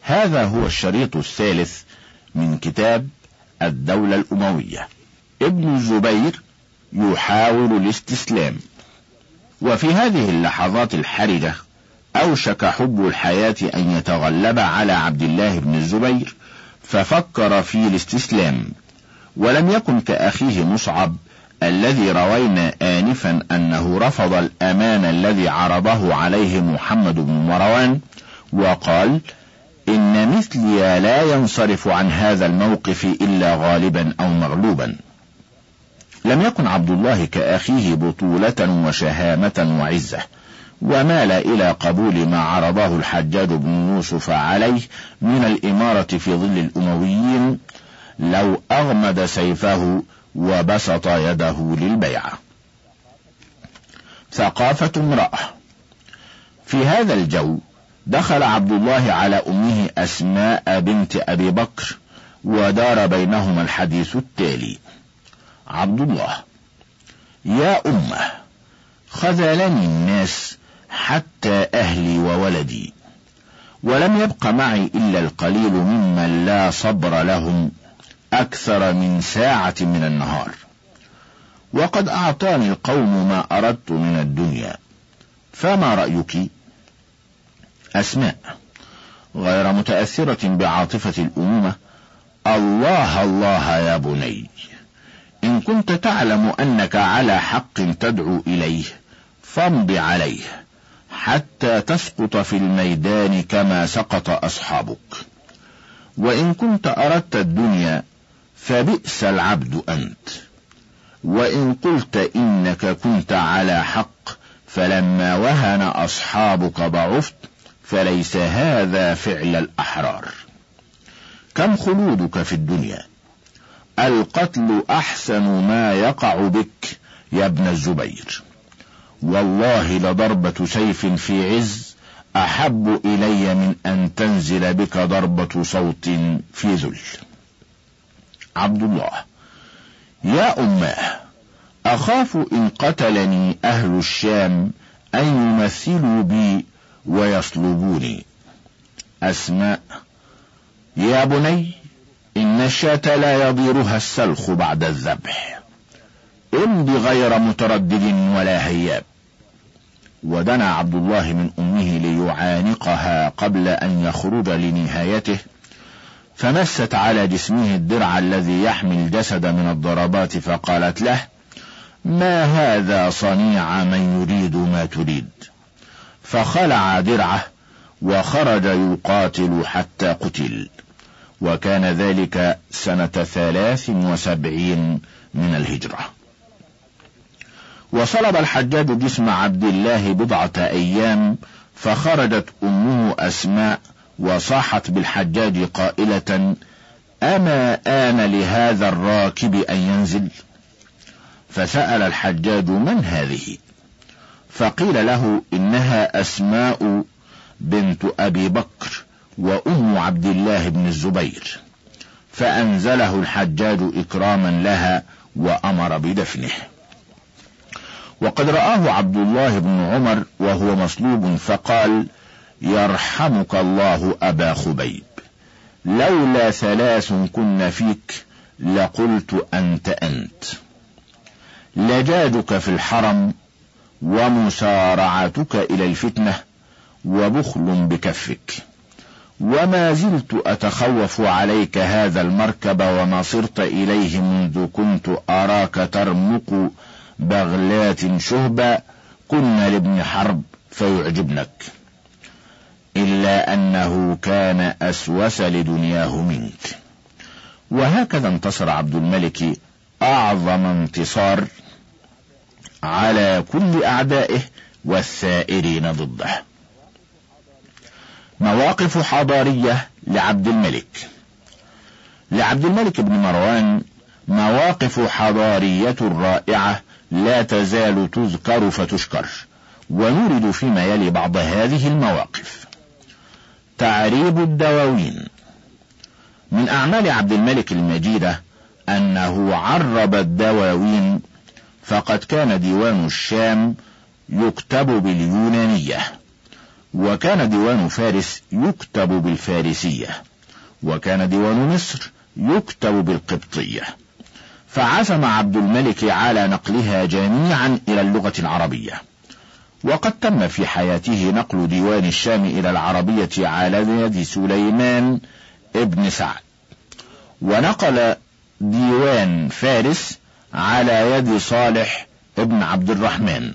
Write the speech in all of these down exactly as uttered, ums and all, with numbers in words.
هذا هو الشريط الثالث من كتاب الدولة الأموية. ابن الزبير يحاول الاستسلام. وفي هذه اللحظات الحرجة أوشك حب الحياة أن يتغلب على عبد الله بن الزبير، ففكر في الاستسلام، ولم يكن كأخيه مصعب الذي روينا آنفا أنه رفض الأمان الذي عرضه عليه محمد بن مروان، وقال: إن مثلي لا ينصرف عن هذا الموقف إلا غالبا أو مغلوبا. لم يكن عبد الله كأخيه بطولة وشهامة وعزة، ومال إلى قبول ما عرضه الحجاج بن يوسف عليه من الإمارة في ظل الأمويين، لو أغمد سيفه وبسط يده للبيعة. ثقافة امرأة. في هذا الجو دخل عبد الله على أمه أسماء بنت أبي بكر، ودار بينهما الحديث التالي: عبد الله: يا أمه، خذلني الناس حتى أهلي وولدي، ولم يبق معي إلا القليل ممن لا صبر لهم أكثر من ساعة من النهار، وقد أعطاني القوم ما أردت من الدنيا، فما رأيك؟ أسماء غير متأثرة بعاطفة الأمومة: الله الله يا بني، إن كنت تعلم أنك على حق تدعو إليه فامض عليه حتى تسقط في الميدان كما سقط أصحابك، وإن كنت أردت الدنيا فبئس العبد أنت، وإن قلت إنك كنت على حق فلما وهن أصحابك ضعفت، فليس هذا فعل الأحرار. كم خلودك في الدنيا، القتل أحسن ما يقع بك يا ابن الزبير، والله لضربة سيف في عز أحب إلي من أن تنزل بك ضربة صوت في ذل. عبد الله: يا أماه، أخاف إن قتلني أهل الشام أن يمثلوا بي ويصلبوني. أسماء: يا بني، إن الشاة لا يضيرها السلخ بعد الذبح، امض غير متردد ولا هياب. ودنا عبد الله من أمه ليعانقها قبل أن يخرج لنهايته، فمست على جسمه الدرع الذي يحمي الجسد من الضربات، فقالت له: ما هذا صنيع من يريد ما تريد، فخلع درعه وخرج يقاتل حتى قتل، وكان ذلك سنة ثلاث وسبعين من الهجرة. وصلب الحجاج جسم عبد الله بضعة أيام، فخرجت أمه أسماء وصاحت بالحجاج قائلة: أما آن لهذا الراكب أن ينزل؟ فسأل الحجاج: من هذه؟ فقيل له: إنها أسماء بنت أبي بكر وأم عبد الله بن الزبير. فأنزله الحجاج إكراما لها وأمر بدفنه. وقد رآه عبد الله بن عمر وهو مصلوب فقال: يرحمك الله أبا خبيب، لولا ثلاث كن فيك لقلت أنت أنت: لجاجك في الحرم، ومسارعتك إلى الفتنة، وبخل بكفك، وما زلت أتخوف عليك هذا المركب وما صرت إليه منذ كنت أراك ترمق بغلات شهبا كن لابن حرب فيعجبنك، إلا أنه كان أسوس لدنياه منك. وهكذا انتصر عبد الملك أعظم انتصار على كل أعدائه والثائرين ضده. مواقف حضارية لعبد الملك. لعبد الملك بن مروان مواقف حضارية رائعة لا تزال تذكر فتشكر، ونورد فيما يلي بعض هذه المواقف. تعريب الدواوين. من أعمال عبد الملك المجيدة أنه عرب الدواوين، فقد كان ديوان الشام يكتب باليونانية، وكان ديوان فارس يكتب بالفارسية، وكان ديوان مصر يكتب بالقبطية، فعزم عبد الملك على نقلها جميعا إلى اللغة العربية. وقد تم في حياته نقل ديوان الشام إلى العربية على يد سليمان ابن سعد، ونقل ديوان فارس على يد صالح ابن عبد الرحمن.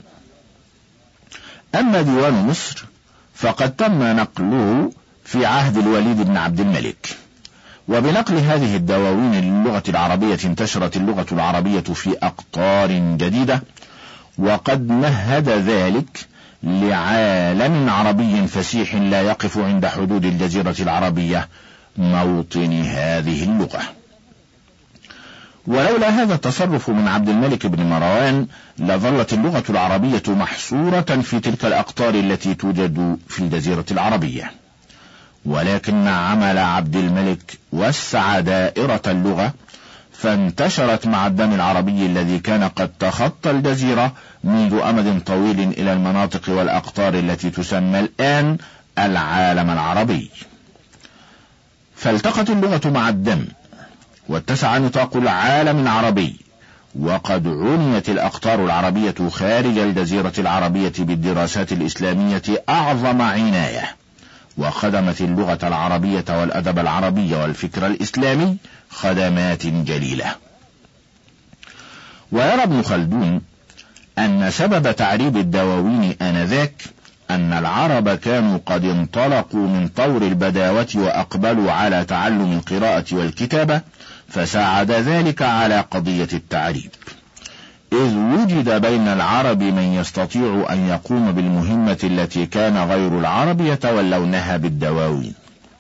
أما ديوان مصر فقد تم نقله في عهد الوليد بن عبد الملك. وبنقل هذه الدواوين للغة العربية انتشرت اللغة العربية في أقطار جديدة، وقد مهد ذلك لعالم عربي فسيح لا يقف عند حدود الجزيرة العربية موطن هذه اللغة. ولولا هذا التصرف من عبد الملك بن مروان لظلت اللغة العربية محصورة في تلك الأقطار التي توجد في الجزيرة العربية، ولكن عمل عبد الملك وسع دائرة اللغة، فانتشرت مع الدم العربي الذي كان قد تخطى الجزيرة منذ أمد طويل إلى المناطق والأقطار التي تسمى الآن العالم العربي. فالتقت اللغة مع الدم واتسع نطاق العالم العربي، وقد عنيت الأقطار العربية خارج الجزيرة العربية بالدراسات الإسلامية أعظم عناية، وخدمت اللغة العربية والأدب العربي والفكر الإسلامي خدمات جليلة. ويرى ابن خلدون أن سبب تعريب الدواوين آنذاك أن العرب كانوا قد انطلقوا من طور البداوة وأقبلوا على تعلم القراءة والكتابة، فساعد ذلك على قضية التعريب، إذ وجد بين العرب من يستطيع أن يقوم بالمهمة التي كان غير العرب يتولونها بالدواوين.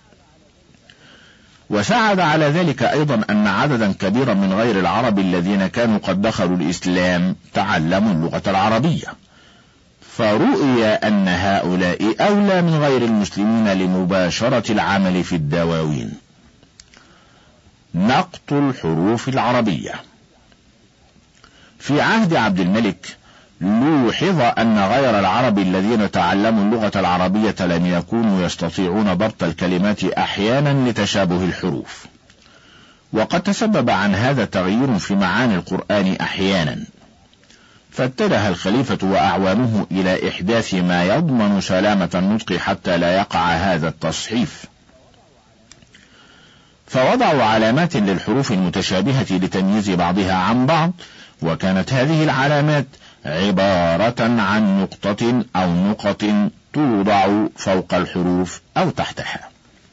وساعد على ذلك أيضا أن عددا كبيرا من غير العرب الذين كانوا قد دخلوا الإسلام تعلموا اللغة العربية، فرؤي أن هؤلاء أولى من غير المسلمين لمباشرة العمل في الدواوين. نقط الحروف العربية. في عهد عبد الملك لوحظ أن غير العرب الذين تعلموا اللغة العربية لم يكونوا يستطيعون ضبط الكلمات أحيانا لتشابه الحروف، وقد تسبب عن هذا تغيير في معاني القرآن أحيانا، فاتجه الخليفة وأعوانه إلى إحداث ما يضمن سلامة النطق حتى لا يقع هذا التصحيف، فوضعوا علامات للحروف المتشابهة لتمييز بعضها عن بعض، وكانت هذه العلامات عبارة عن نقطة أو نقط توضع فوق الحروف أو تحتها.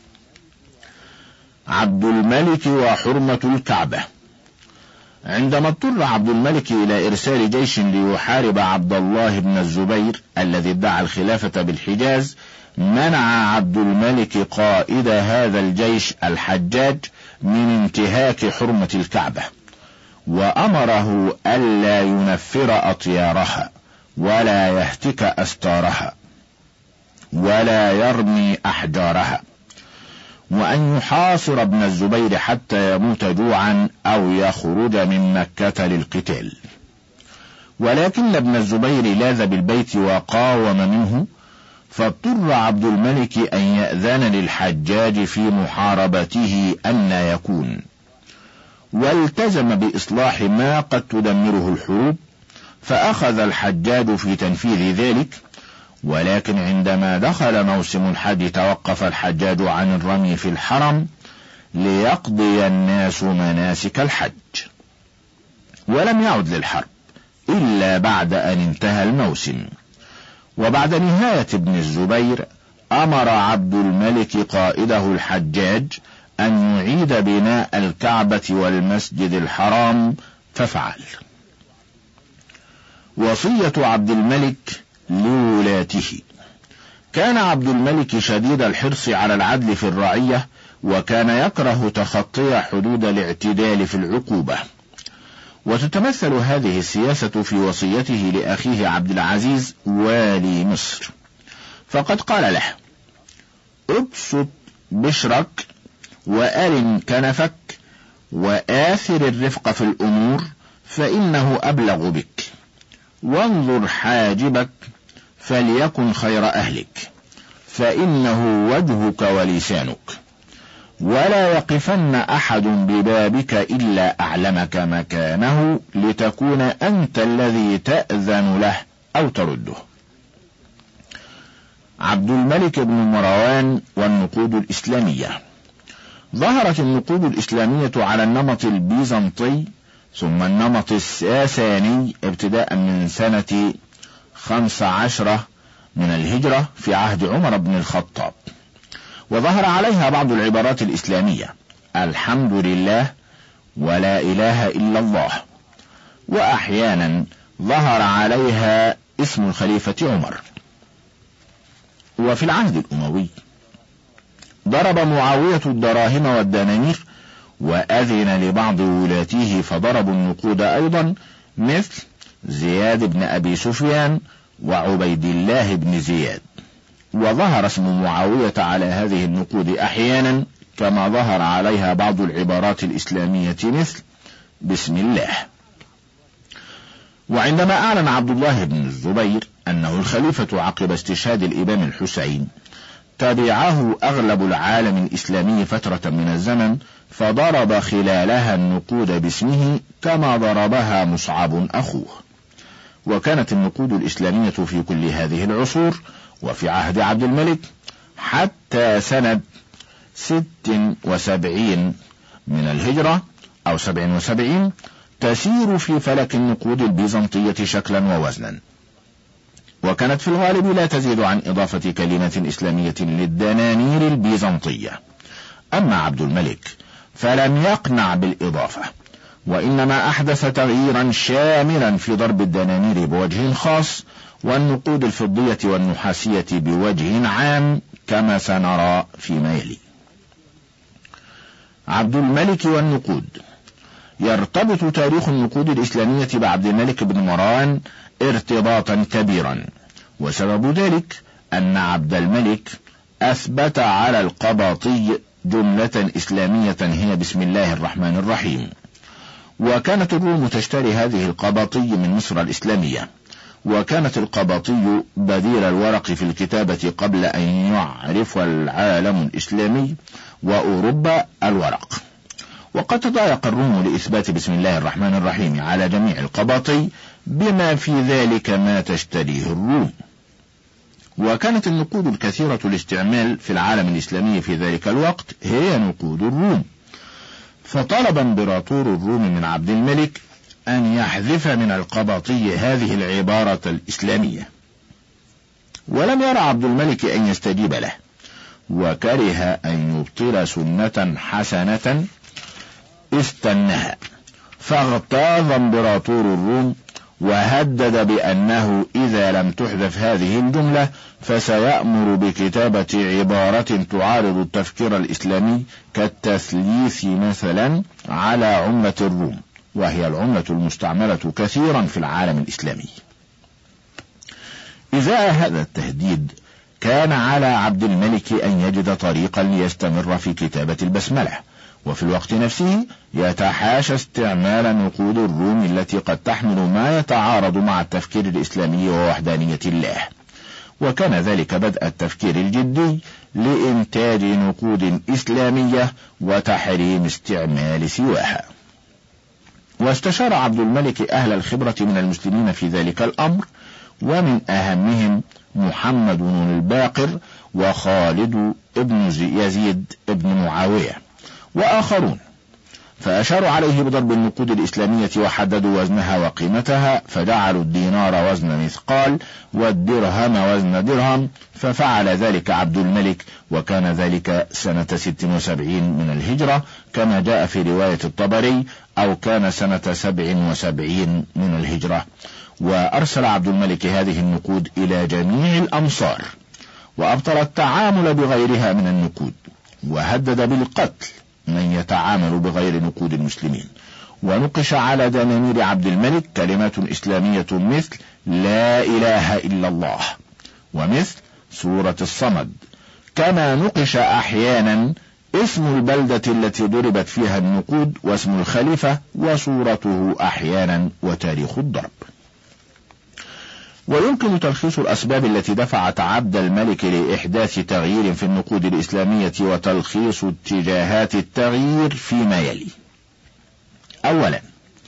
عبد الملك وحرمة الكعبة. عندما اضطر عبد الملك إلى إرسال جيش ليحارب عبد الله بن الزبير الذي ادعى الخلافة بالحجاز، منع عبد الملك قائد هذا الجيش الحجاج من انتهاك حرمة الكعبة، وأمره ألا ينفر أطيارها ولا يهتك أستارها ولا يرمي أحجارها، وأن يحاصر ابن الزبير حتى يموت جوعا أو يخرج من مكة للقتال. ولكن ابن الزبير لاذ بالبيت وقاوم منه، فاضطر عبد الملك أن يأذن للحجاج في محاربته أن يكون، والتزم بإصلاح ما قد تدمره الحروب، فأخذ الحجاج في تنفيذ ذلك. ولكن عندما دخل موسم الحج توقف الحجاج عن الرمي في الحرم ليقضي الناس مناسك الحج، ولم يعد للحرب إلا بعد أن انتهى الموسم. وبعد نهاية ابن الزبير أمر عبد الملك قائده الحجاج أن يعيد بناء الكعبة والمسجد الحرام، ففعل. وصية عبد الملك لولاته. كان عبد الملك شديد الحرص على العدل في الرعية، وكان يكره تخطي حدود الاعتدال في العقوبة، وتتمثل هذه السياسة في وصيته لأخيه عبد العزيز والي مصر، فقد قال له: ابسط بشرك وأرن كنفك وآثر الرفق في الأمور فإنه أبلغ بك، وانظر حاجبك فليكن خير أهلك، فإنه وجهك ولسانك، ولا يقفن أحد ببابك إلا أعلمك مكانه لتكون أنت الذي تأذن له أو ترده. عبد الملك بن مروان والنقود الإسلامية. ظهرت النقود الإسلامية على النمط البيزنطي ثم النمط الساساني ابتداء من سنة خمس عشرة من الهجرة في عهد عمر بن الخطاب، وظهر عليها بعض العبارات الإسلامية: الحمد لله ولا إله إلا الله، وأحيانا ظهر عليها اسم الخليفة عمر. وفي العهد الأموي ضرب معاوية الدراهم والدنانير وأذن لبعض ولاته فضربوا النقود أيضا، مثل زياد بن أبي سفيان وعبيد الله بن زياد. وظهر اسم معاوية على هذه النقود أحيانا كما ظهر عليها بعض العبارات الإسلامية مثل بسم الله. وعندما أعلن عبد الله بن الزبير أنه الخليفة عقب استشهاد الإمام الحسين، تبعه أغلب العالم الإسلامي فترة من الزمن، فضرب خلالها النقود باسمه كما ضربها مصعب أخوه. وكانت النقود الإسلامية في كل هذه العصور وفي عهد عبد الملك حتى سنة ست وسبعين من الهجرة أو سبع وسبعين تسير في فلك النقود البيزنطية شكلا ووزنا، وكانت في الغالب لا تزيد عن إضافة كلمة إسلامية للدنانير البيزنطية. أما عبد الملك فلم يقنع بالإضافة، وإنما أحدث تغييرا شاملا في ضرب الدنانير بوجه خاص والنقود الفضية والنحاسية بوجه عام كما سنرى فيما يلي. عبد الملك والنقود. يرتبط تاريخ النقود الإسلامية بعبد الملك بن مروان ارتباطا كبيرا، وسبب ذلك أن عبد الملك أثبت على القباطي جملة إسلامية هي بسم الله الرحمن الرحيم. وكانت الروم تشتري هذه القباطي من مصر الإسلامية، وكانت القباطي بديل الورق في الكتابة قبل أن يعرف العالم الإسلامي وأوروبا الورق. وقد تضايق الروم لإثبات بسم الله الرحمن الرحيم على جميع القباطي بما في ذلك ما تشتريه الروم. وكانت النقود الكثيرة الاستعمال في العالم الإسلامي في ذلك الوقت هي نقود الروم، فطلب امبراطور الروم من عبد الملك أن يحذف من القباطي هذه العبارة الإسلامية، ولم يرى عبد الملك أن يستجيب له، وكره أن يبطل سنة حسنة استنها، فاغتاظ امبراطور الروم وهدد بأنه إذا لم تحذف هذه الجملة فسيأمر بكتابة عبارة تعارض التفكير الإسلامي كالتثليث مثلا على عملة الروم، وهي العملة المستعملة كثيرا في العالم الإسلامي. إذا هذا التهديد كان على عبد الملك أن يجد طريقا ليستمر في كتابة البسملة، وفي الوقت نفسه يتحاشى استعمال نقود الروم التي قد تحمل ما يتعارض مع التفكير الإسلامي ووحدانية الله. وكان ذلك بدء التفكير الجدي لإنتاج نقود إسلامية وتحريم استعمال سواها. واستشار عبد الملك أهل الخبرة من المسلمين في ذلك الأمر، ومن أهمهم محمد بن الباقر وخالد بن يزيد بن معاوية وآخرون، فأشاروا عليه بضرب النقود الإسلامية وحددوا وزنها وقيمتها، فجعلوا الدينار وزن مثقال والدرهم وزن درهم، ففعل ذلك عبد الملك، وكان ذلك سنة ست وسبعين من الهجرة كما جاء في رواية الطبري، أو كان سنة سبع وسبعين من الهجرة. وأرسل عبد الملك هذه النقود إلى جميع الأمصار، وأبطل التعامل بغيرها من النقود، وهدد بالقتل من يتعامل بغير نقود المسلمين. ونقش على دنانير عبد الملك كلمات إسلامية مثل لا إله إلا الله ومثل سورة الصمد، كما نقش أحيانا اسم البلدة التي ضربت فيها النقود واسم الخليفة وصورته أحيانا وتاريخ الضرب. ويمكن تلخيص الأسباب التي دفعت عبد الملك لإحداث تغيير في النقود الإسلامية وتلخيص اتجاهات التغيير فيما يلي. أولا،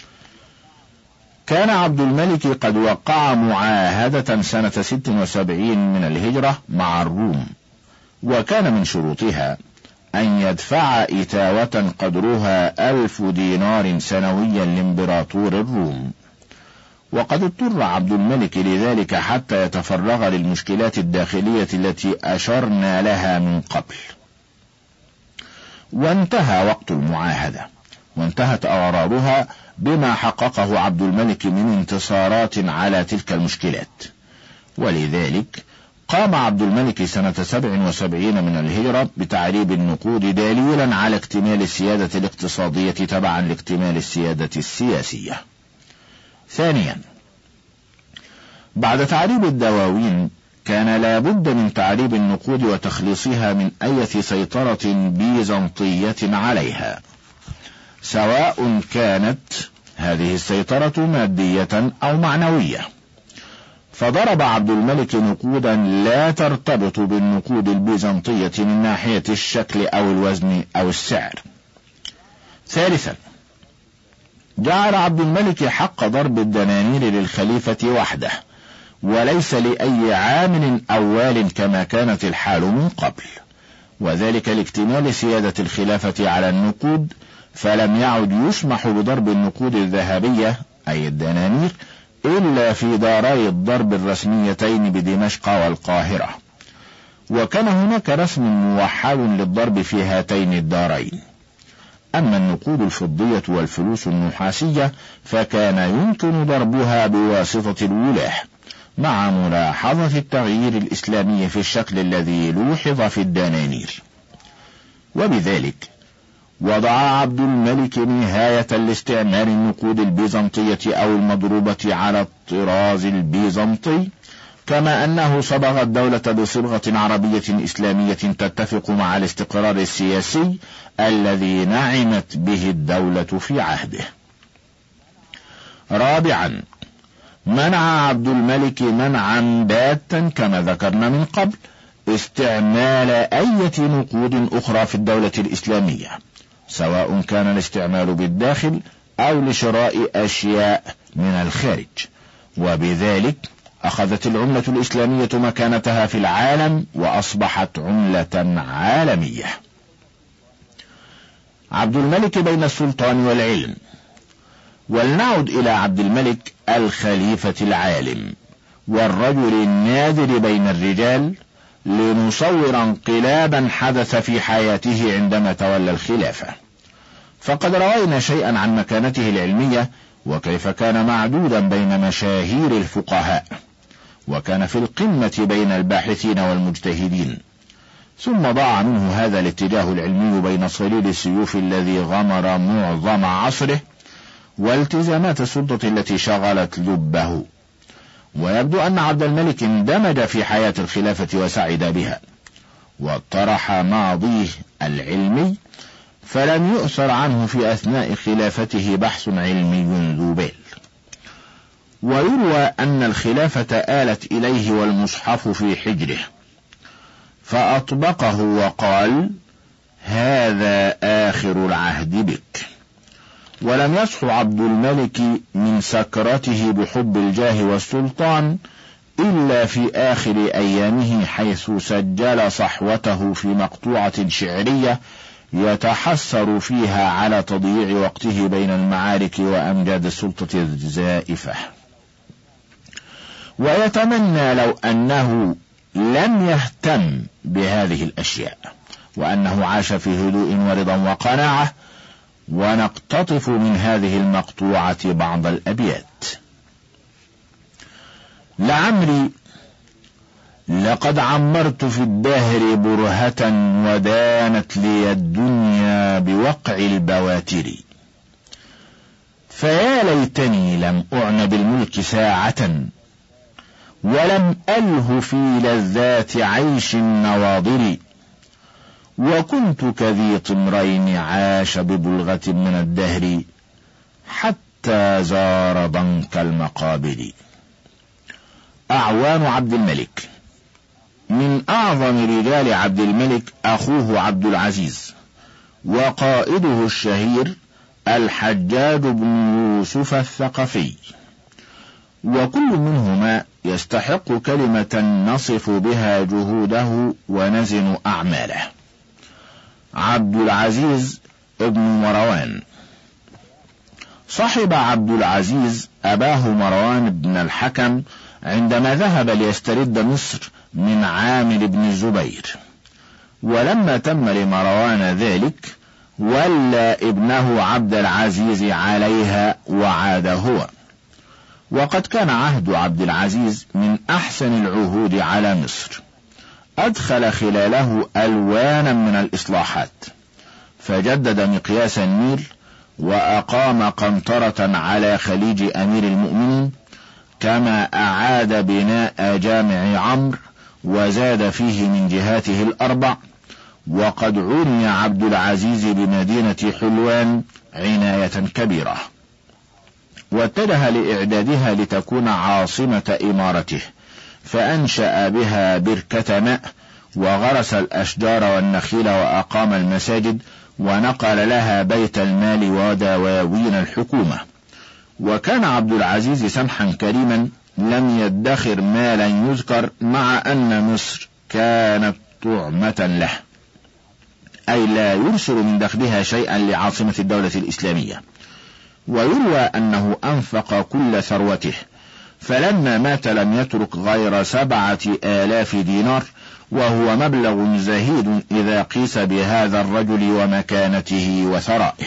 كان عبد الملك قد وقع معاهدة سنة ست وسبعين من الهجرة مع الروم، وكان من شروطها أن يدفع إتاوة قدرها ألف دينار سنويا لإمبراطور الروم، وقد اضطر عبد الملك لذلك حتى يتفرغ للمشكلات الداخلية التي أشرنا لها من قبل. وانتهى وقت المعاهدة، وانتهت أغراضها بما حققه عبد الملك من انتصارات على تلك المشكلات. ولذلك قام عبد الملك سنة سبع وسبعين من الهجرة بتعريب النقود دليلا على اكتمال السيادة الاقتصادية تبعا لاكتمال السيادة السياسية. ثانيا، بعد تعريب الدواوين كان لا بد من تعريب النقود وتخليصها من أي سيطرة بيزنطية عليها، سواء كانت هذه السيطرة مادية أو معنوية. فضرب عبد الملك نقودا لا ترتبط بالنقود البيزنطية من ناحية الشكل أو الوزن أو السعر. ثالثا، جعل عبد الملك حق ضرب الدنانير للخليفة وحده وليس لأي عامل أو وال كما كانت الحال من قبل، وذلك لاكتمال سيادة الخلافة على النقود، فلم يعد يسمح بضرب النقود الذهبية أي الدنانير إلا في داري الضرب الرسميتين بدمشق والقاهرة، وكان هناك رسم موحد للضرب في هاتين الدارين. أما النقود الفضية والفلوس النحاسية فكان يمكن ضربها بواسطة الولاة، مع ملاحظة التغيير الإسلامي في الشكل الذي لوحظ في الدنانير. وبذلك وضع عبد الملك نهاية لاستعمال النقود البيزنطية أو المضروبة على الطراز البيزنطي، كما أنه صبغ الدولة بصبغة عربية إسلامية تتفق مع الاستقرار السياسي الذي نعمت به الدولة في عهده. رابعا، منع عبد الملك منعا باتا كما ذكرنا من قبل استعمال أي نقود أخرى في الدولة الإسلامية، سواء كان الاستعمال بالداخل أو لشراء أشياء من الخارج، وبذلك أخذت العملة الإسلامية مكانتها في العالم وأصبحت عملة عالمية. عبد الملك بين السلطان والعلم. ولنعد إلى عبد الملك الخليفة العالم والرجل النادر بين الرجال لنصور انقلابا حدث في حياته عندما تولى الخلافة. فقد روينا شيئا عن مكانته العلمية وكيف كان معدودا بين مشاهير الفقهاء، وكان في القمة بين الباحثين والمجتهدين، ثم ضاع منه هذا الاتجاه العلمي بين صليل السيوف الذي غمر معظم عصره والتزامات السلطة التي شغلت لبه. ويبدو أن عبد الملك اندمج في حياة الخلافة وسعد بها، وطرح ماضيه العلمي، فلم يؤثر عنه في أثناء خلافته بحث علمي ذو بال. ويروى أن الخلافة آلت إليه والمصحف في حجره فأطبقه وقال: هذا آخر العهد بك. ولم يصح عبد الملك من سكرته بحب الجاه والسلطان إلا في آخر أيامه، حيث سجل صحوته في مقطوعة شعرية يتحسر فيها على تضييع وقته بين المعارك وأمجاد السلطة الزائفة، ويتمنى لو أنه لم يهتم بهذه الأشياء وأنه عاش في هدوء ورضا وقناعة. ونقتطف من هذه المقطوعة بعض الأبيات: لعمري لقد عمرت في الدهر برهة ودانت لي الدنيا بوقع البواتر، فيا ليتني لم أعن بالملك ساعة ولم أله في لذات عيش النواضر، وكنت كذي طمرين عاش ببلغة من الدهر حتى زار ضنك المقابر. أعوان عبد الملك. من أعظم رجال عبد الملك أخوه عبد العزيز، وقائده الشهير الحجاج بن يوسف الثقفي، وكل منهما يستحق كلمة نصف بها جهوده ونزن أعماله. عبد العزيز ابن مروان. صحب عبد العزيز أباه مروان بن الحكم عندما ذهب ليسترد مصر من عامر بن الزبير، ولما تم لمروان ذلك ولى ابنه عبد العزيز عليها وعاد هو. وقد كان عهد عبد العزيز من أحسن العهود على مصر، أدخل خلاله ألوانا من الإصلاحات، فجدد مقياس النيل، وأقام قنطرة على خليج أمير المؤمنين، كما أعاد بناء جامع عمرو وزاد فيه من جهاته الأربع. وقد عني عبد العزيز بمدينة حلوان عناية كبيرة، واتجه لإعدادها لتكون عاصمة إمارته، فأنشأ بها بركة ماء، وغرس الأشجار والنخيل، وأقام المساجد، ونقل لها بيت المال ودواوين الحكومة. وكان عبد العزيز سمحا كريما، لم يدخر مالا يذكر، مع أن مصر كانت طعمة له، أي لا يرسل من دخلها شيئا لعاصمة الدولة الإسلامية. ويروى أنه أنفق كل ثروته، فلما مات لم يترك غير سبعة آلاف دينار، وهو مبلغ زهيد إذا قيس بهذا الرجل ومكانته وثرائه.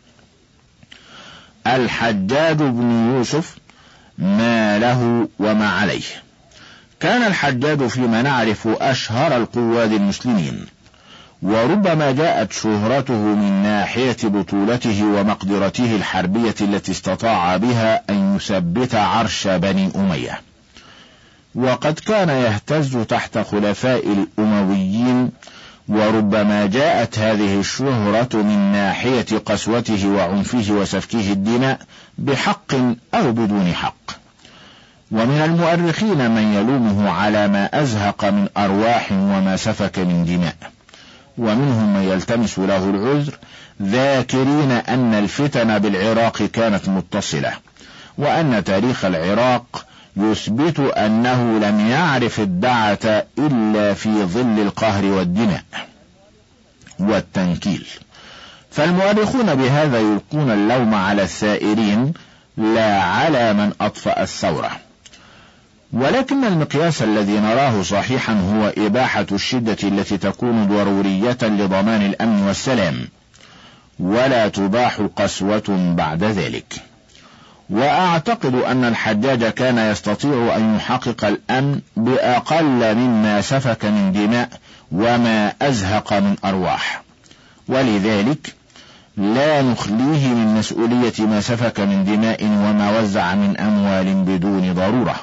الحجاج بن يوسف، ما له وما عليه. كان الحجاج فيما نعرف أشهر القواد المسلمين، وربما جاءت شهرته من ناحية بطولته ومقدرته الحربية التي استطاع بها أن يثبت عرش بني أمية. وقد كان يهتز تحت خلفاء الأمويين، وربما جاءت هذه الشهرة من ناحية قسوته وعنفه وسفكه الدماء بحق أو بدون حق. ومن المؤرخين من يلومه على ما أزهق من أرواح وما سفك من دماء، ومنهم من يلتمس له العذر، ذاكرين أن الفتن بالعراق كانت متصلة، وأن تاريخ العراق يثبت أنه لم يعرف الدعة إلا في ظل القهر والدماء والتنكيل. فالمؤرخون بهذا يلقون اللوم على الثائرين لا على من أطفأ الثورة. ولكن المقياس الذي نراه صحيحا هو إباحة الشدة التي تكون ضرورية لضمان الأمن والسلام، ولا تباح قسوة بعد ذلك. وأعتقد أن الحجاج كان يستطيع أن يحقق الأمن بأقل مما سفك من دماء وما أزهق من أرواح، ولذلك لا نخليه من مسؤولية ما سفك من دماء وما وزع من أموال بدون ضرورة.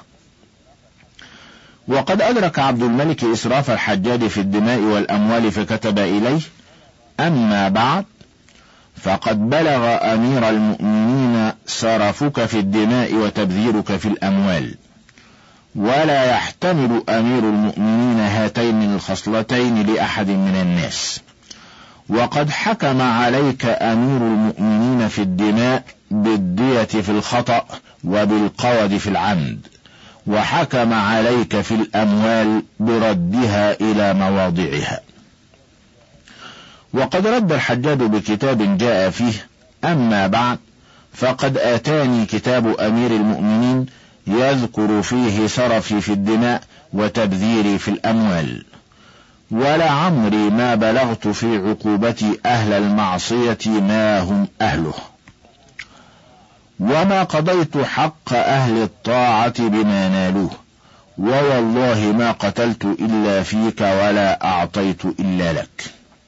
وقد أدرك عبد الملك إسراف الحجاج في الدماء والأموال، فكتب إليه: أما بعد، فقد بلغ أمير المؤمنين سرفك في الدماء وتبذيرك في الأموال، ولا يحتمل أمير المؤمنين هاتين الخصلتين لأحد من الناس. وقد حكم عليك أمير المؤمنين في الدماء بالدية في الخطأ وبالقود في العمد، وحكم عليك في الأموال بردها إلى مواضعها. وقد رد الحجاج بكتاب جاء فيه: أما بعد، فقد آتاني كتاب أمير المؤمنين يذكر فيه سرفي في الدماء وتبذيري في الأموال، ولعمري ما بلغت في عقوبتي أهل المعصية ما هم أهله، وما قضيت حق أهل الطاعة بما نالوه، ووالله ما قتلت إلا فيك ولا أعطيت إلا لك.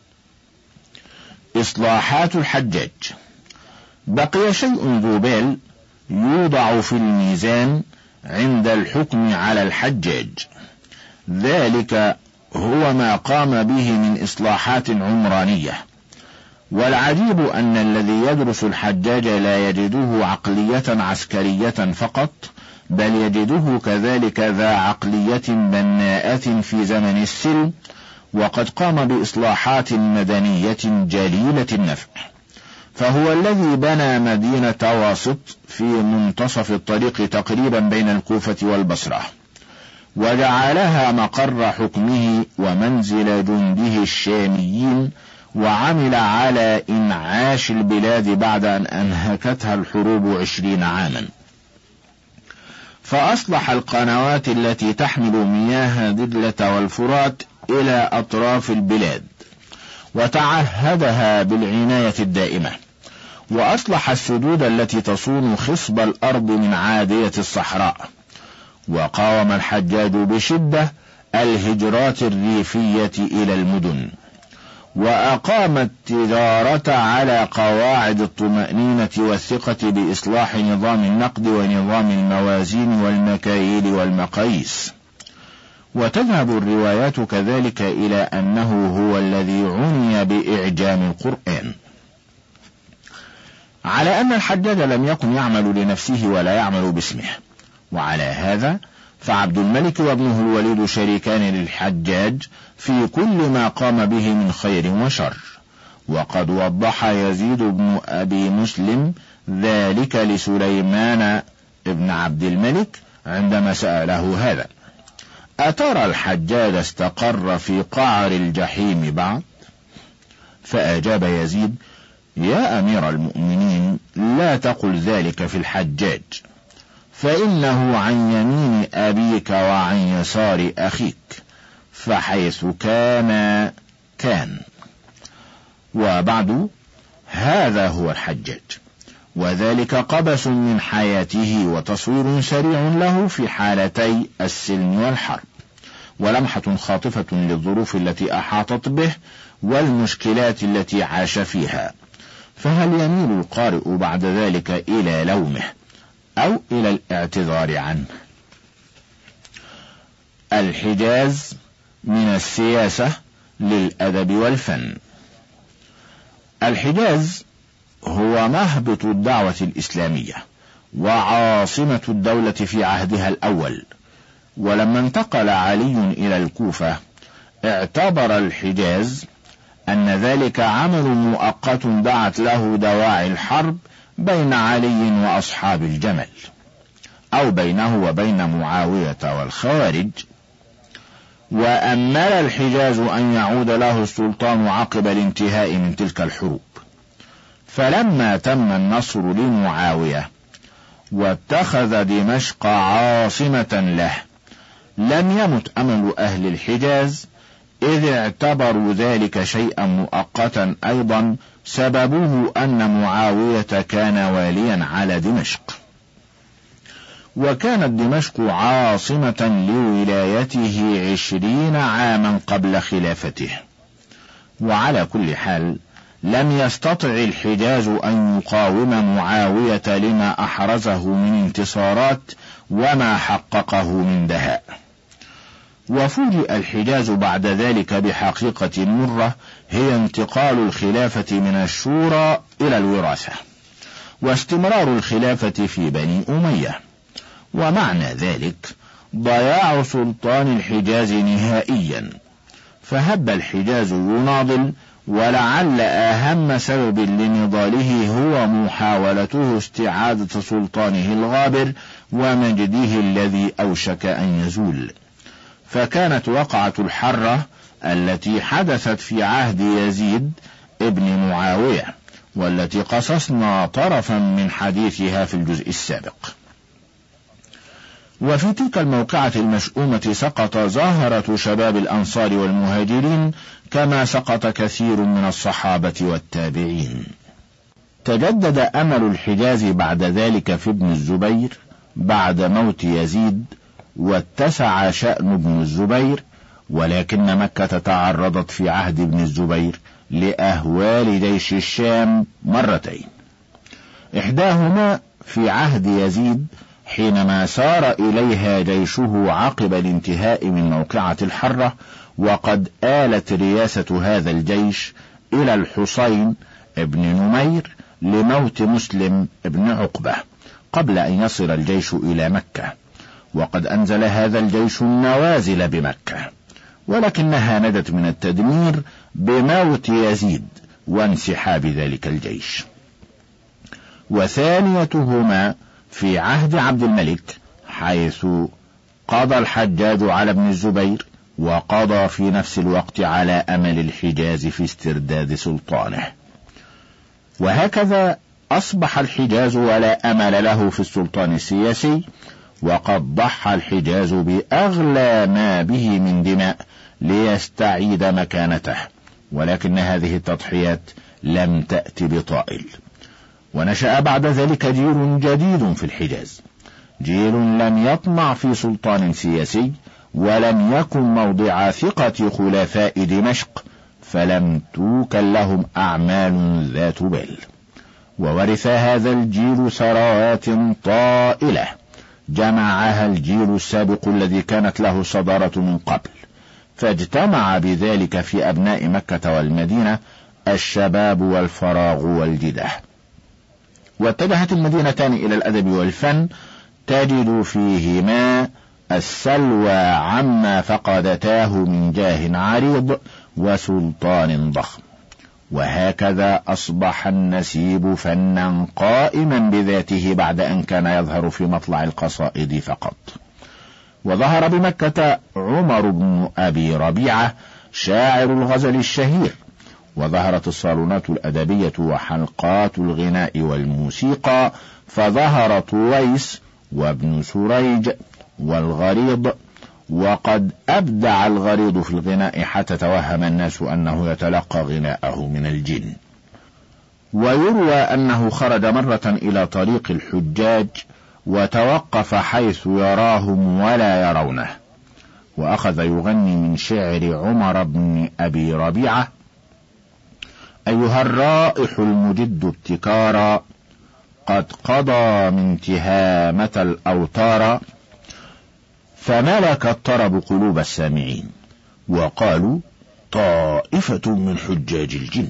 إصلاحات الحجاج. بقي شيء ذو بال يوضع في الميزان عند الحكم على الحجاج، ذلك هو ما قام به من إصلاحات عمرانية. والعجيب أن الذي يدرس الحجاج لا يجده عقلية عسكرية فقط، بل يجده كذلك ذا عقلية بناءة في زمن السلم، وقد قام بإصلاحات مدنية جليلة النفع، فهو الذي بنى مدينة واسط في منتصف الطريق تقريبا بين الكوفة والبصرة، وجعلها مقر حكمه ومنزل جنده الشاميين، وعمل على إنعاش البلاد بعد أن أنهكتها الحروب عشرين عاما، فأصلح القنوات التي تحمل مياه دجلة والفرات إلى أطراف البلاد، وتعهدها بالعناية الدائمة، وأصلح السدود التي تصون خصب الأرض من عادية الصحراء، وقاوم الحجاج بشدة الهجرات الريفية إلى المدن، وأقام التجارة على قواعد الطمأنينة والثقة بإصلاح نظام النقد ونظام الموازين والمكاييل والمقاييس. وتذهب الروايات كذلك إلى أنه هو الذي عني بإعجام القرآن، على أن الحجاج لم يكن يعمل لنفسه ولا يعمل باسمه، وعلى هذا فعبد الملك وابنه الوليد شريكان للحجاج في كل ما قام به من خير وشر، وقد وضح يزيد بن أبي مسلم ذلك لسليمان ابن عبد الملك عندما سأله هذا: أترى الحجاج استقر في قعر الجحيم بعد؟ فأجاب يزيد: يا أمير المؤمنين، لا تقل ذلك في الحجاج، فإنه عن يمين أبيك وعن يسار أخيك، فحيث كان كان. وبعد هذا هو الحجاج، وذلك قبس من حياته وتصوير سريع له في حالتي السلم والحرب، ولمحة خاطفة للظروف التي أحاطت به والمشكلات التي عاش فيها. فهل يميل القارئ بعد ذلك إلى لومه أو إلى الاعتذار عنه؟ الحجاز من السياسة للأدب والفن. الحجاز هو مهبط الدعوة الإسلامية وعاصمة الدولة في عهدها الأول، ولما انتقل علي إلى الكوفة اعتبر الحجاز أن ذلك عمل مؤقت دعت له دواعي الحرب بين علي وأصحاب الجمل، أو بينه وبين معاوية والخوارج، وأمل الحجاز أن يعود له السلطان عقب الانتهاء من تلك الحروب. فلما تم النصر لمعاوية واتخذ دمشق عاصمة له، لم يمت أمل أهل الحجاز، إذ اعتبروا ذلك شيئا مؤقتا أيضا سببه أن معاوية كان واليا على دمشق، وكانت دمشق عاصمة لولايته عشرين عاما قبل خلافته. وعلى كل حال لم يستطع الحجاز أن يقاوم معاوية لما أحرزه من انتصارات وما حققه من دهاء. وفوجئ الحجاز بعد ذلك بحقيقة مرة، هي انتقال الخلافة من الشورى إلى الوراثة، واستمرار الخلافة في بني أمية، ومعنى ذلك ضياع سلطان الحجاز نهائيا. فهب الحجاز يناضل، ولعل أهم سبب لنضاله هو محاولته استعادة سلطانه الغابر ومجده الذي أوشك أن يزول. فكانت وقعة الحرة التي حدثت في عهد يزيد ابن معاوية، والتي قصصنا طرفا من حديثها في الجزء السابق. وفي تلك الموقعة المشؤومة سقط ظاهرة شباب الأنصار والمهاجرين، كما سقط كثير من الصحابة والتابعين. تجدد أمل الحجاز بعد ذلك في ابن الزبير بعد موت يزيد، واتسع شأن ابن الزبير، ولكن مكة تعرضت في عهد ابن الزبير لأهوال جيش الشام مرتين، إحداهما في عهد يزيد حينما سار إليها جيشه عقب الانتهاء من موقعة الحرة، وقد آلت رياسة هذا الجيش إلى الحسين ابن نمير لموت مسلم ابن عقبة قبل أن يصل الجيش إلى مكة. وقد أنزل هذا الجيش النوازل بمكة، ولكنها ندت من التدمير بموت يزيد وانسحاب ذلك الجيش. وثانيتهما في عهد عبد الملك، حيث قضى الحجاج على ابن الزبير، وقضى في نفس الوقت على أمل الحجاز في استرداد سلطانه. وهكذا أصبح الحجاز ولا أمل له في السلطان السياسي، وقد ضحى الحجاز بأغلى ما به من دماء ليستعيد مكانته، ولكن هذه التضحيات لم تأت بطائل. ونشأ بعد ذلك جيل جديد في الحجاز، جيل لم يطمع في سلطان سياسي، ولم يكن موضع ثقة خلفاء دمشق، فلم توكل لهم أعمال ذات بال. وورث هذا الجيل ثروات طائلة جمعها الجيل السابق الذي كانت له صدارة من قبل، فاجتمع بذلك في أبناء مكة والمدينة الشباب والفراغ والجدة. واتجهت المدينتان إلى الأدب والفن، تجد فيهما السلوى عما فقدتاه من جاه عريض وسلطان ضخم. وهكذا أصبح النسيب فنا قائما بذاته بعد أن كان يظهر في مطلع القصائد فقط. وظهر بمكة عمر بن أبي ربيعة شاعر الغزل الشهير، وظهرت الصالونات الأدبية وحلقات الغناء والموسيقى، فظهر طويس وابن سريج والغريض. وقد أبدع الغريض في الغناء حتى توهم الناس أنه يتلقى غناءه من الجن. ويروى أنه خرج مرة إلى طريق الحجاج وتوقف حيث يراهم ولا يرونه، وأخذ يغني من شعر عمر بن أبي ربيعة: أيها الرائح المجد ابتكارا، قد قضى من تهامة الأوتار، فملك الطرب قلوب السامعين، وقالوا طائفة من حجاج الجن.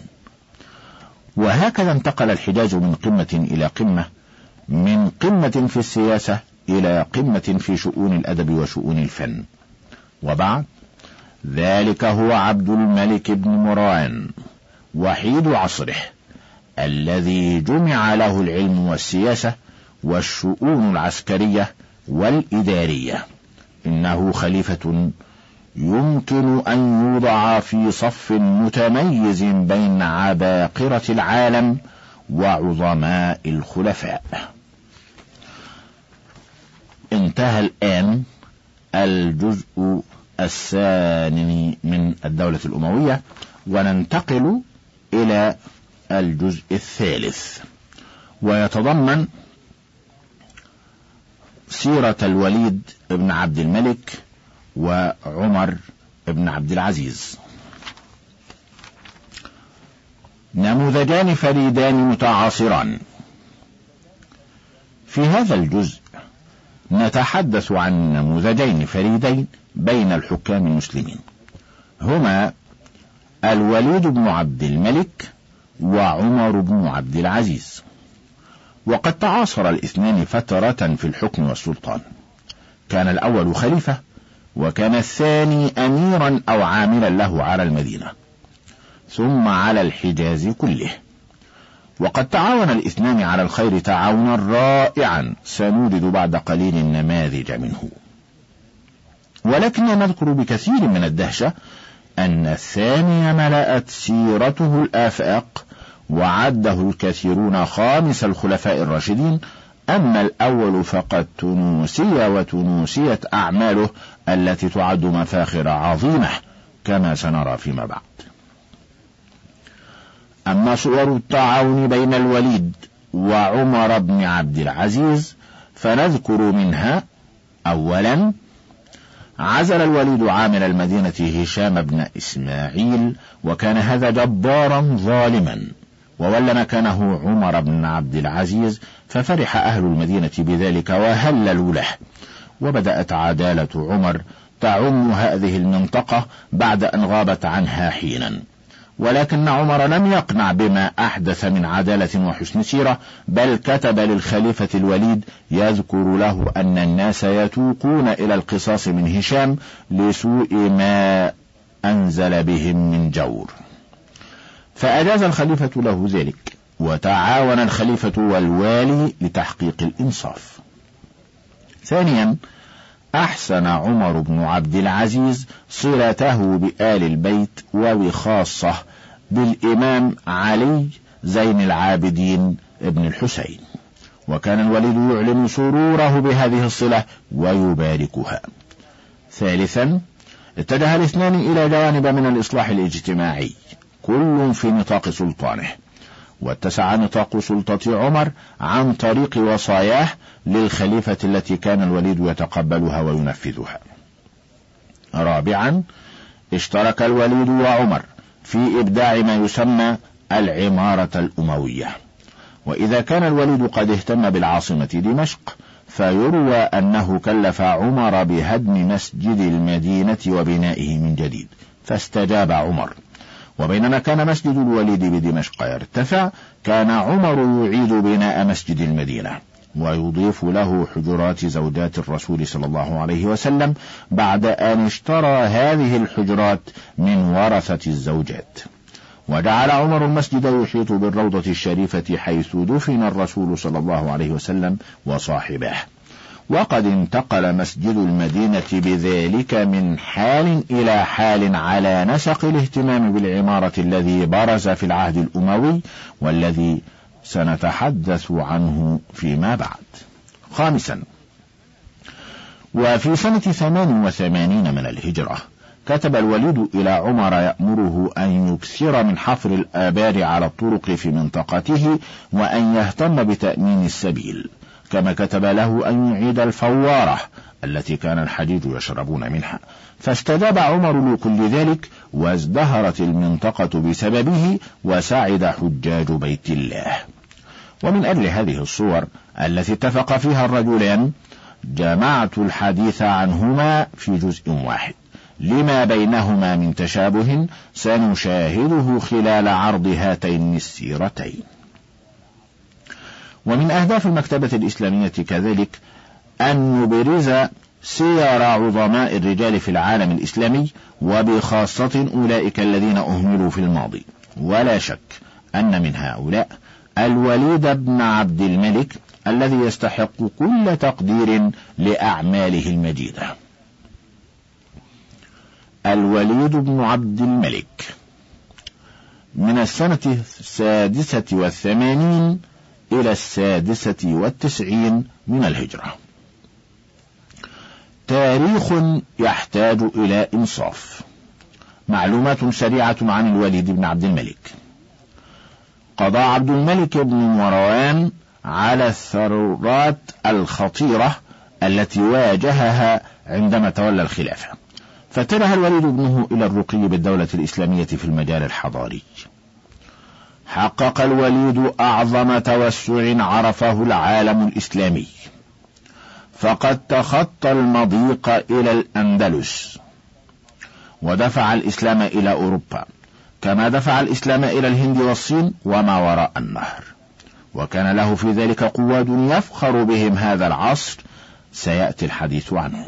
وهكذا انتقل الحجاز من قمة إلى قمة، من قمة في السياسة إلى قمة في شؤون الأدب وشؤون الفن. وبعد ذلك هو عبد الملك بن مروان وحيد عصره، الذي جمع له العلم والسياسة والشؤون العسكرية والإدارية. إنه خليفة يمكن أن يوضع في صف متميز بين عباقرة العالم وعظماء الخلفاء. انتهى الآن الجزء الثاني من الدولة الأموية، وننتقل إلى الجزء الثالث، ويتضمن سيرة الوليد بن عبد الملك وعمر بن عبد العزيز. نموذجان فريدان متعاصران. في هذا الجزء نتحدث عن نموذجين فريدين بين الحكام المسلمين، هما الوليد بن عبد الملك وعمر بن عبد العزيز. وقد تعاصر الاثنان فترة في الحكم والسلطان. كان الأول خليفة، وكان الثاني أميرا أو عاملا له على المدينة ثم على الحجاز كله. وقد تعاون الاثنان على الخير تعاونا رائعا سنورد بعد قليل النماذج منه. ولكن نذكر بكثير من الدهشة أن الثاني ملأت سيرته الآفاق، وعده الكثيرون خامس الخلفاء الراشدين، أما الأول فقد تنوسي وتنوسيت أعماله التي تعد مفاخر عظيمة كما سنرى فيما بعد. أما صور التعاون بين الوليد وعمر بن عبد العزيز فنذكر منها: أولا، عزل الوليد عامل المدينة هشام بن إسماعيل، وكان هذا جبارا ظالما، وولى مكانه عمر بن عبد العزيز، ففرح أهل المدينة بذلك وهللوا له. وبدأت عدالة عمر تعم هذه المنطقة بعد أن غابت عنها حينا. ولكن عمر لم يقنع بما أحدث من عدالة وحسن سيرة، بل كتب للخليفة الوليد يذكر له أن الناس يتوقون إلى القصاص من هشام لسوء ما أنزل بهم من جور، فأجاز الخليفة له ذلك، وتعاون الخليفة والوالي لتحقيق الإنصاف. ثانيا، أحسن عمر بن عبد العزيز صلته بآل البيت وبخاصة بالإمام علي زين العابدين ابن الحسين، وكان الوليد يعلن سروره بهذه الصلة ويباركها. ثالثا، اتجه الاثنان إلى جوانب من الإصلاح الاجتماعي كل في نطاق سلطانه، واتسع نطاق سلطة عمر عن طريق وصاياه للخليفة التي كان الوليد يتقبلها وينفذها. رابعا، اشترك الوليد وعمر في إبداع ما يسمى العمارة الأموية، وإذا كان الوليد قد اهتم بالعاصمة دمشق فيروى أنه كلف عمر بهدم مسجد المدينة وبنائه من جديد، فاستجاب عمر. وبينما كان مسجد الوليد بدمشق يرتفع، كان عمر يعيد بناء مسجد المدينة ويضيف له حجرات زوجات الرسول صلى الله عليه وسلم بعد أن اشترى هذه الحجرات من ورثة الزوجات. وجعل عمر المسجد يحيط بالروضة الشريفة حيث دفن الرسول صلى الله عليه وسلم وصاحبه. وقد انتقل مسجد المدينة بذلك من حال إلى حال على نسق الاهتمام بالعمارة الذي برز في العهد الأموي والذي سنتحدث عنه فيما بعد. خامسا، وفي سنة ثمان وثمانين من الهجرة كتب الوليد إلى عمر يأمره أن يكثر من حفر الآبار على الطرق في منطقته وأن يهتم بتأمين السبيل، كما كتب له أن يعيد الفوارة التي كان الحجيج يشربون منها، فاستجاب عمر لكل ذلك وازدهرت المنطقة بسببه وسعد حجاج بيت الله. ومن أجل هذه الصور التي اتفق فيها الرجلان جمعت الحديث عنهما في جزء واحد لما بينهما من تشابه سنشاهده خلال عرض هاتين السيرتين. ومن أهداف المكتبة الإسلامية كذلك أن نبرز سير عظماء الرجال في العالم الإسلامي وبخاصة أولئك الذين أهملوا في الماضي، ولا شك أن من هؤلاء الوليد بن عبد الملك الذي يستحق كل تقدير لأعماله المجيدة. الوليد بن عبد الملك من السنة السادسة والثمانين إلى السادسة والتسعين من الهجرة. تاريخ يحتاج إلى إنصاف. معلومات سريعة عن الوليد بن عبد الملك. قضى عبد الملك بن مروان على الثورات الخطيرة التي واجهها عندما تولى الخلافة، فاتجه الوليد ابنه إلى الرقي بالدولة الإسلامية في المجال الحضاري. حقق الوليد أعظم توسع عرفه العالم الإسلامي، فقد تخطى المضيق إلى الأندلس ودفع الإسلام إلى أوروبا، كما دفع الإسلام إلى الهند والصين وما وراء النهر، وكان له في ذلك قواد يفخر بهم هذا العصر سيأتي الحديث عنهم.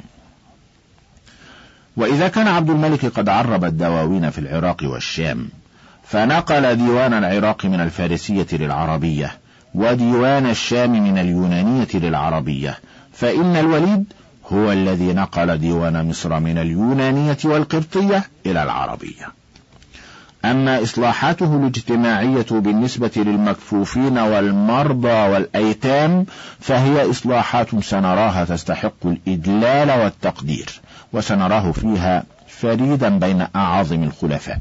وإذا كان عبد الملك قد عرب الدواوين في العراق والشام، فنقل ديوان العراق من الفارسية للعربية وديوان الشام من اليونانية للعربية، فإن الوليد هو الذي نقل ديوان مصر من اليونانية والقبطية إلى العربية. أما إصلاحاته الاجتماعية بالنسبة للمكفوفين والمرضى والأيتام فهي إصلاحات سنراها تستحق الإجلال والتقدير، وسنراه فيها فريدا بين أعظم الخلفاء.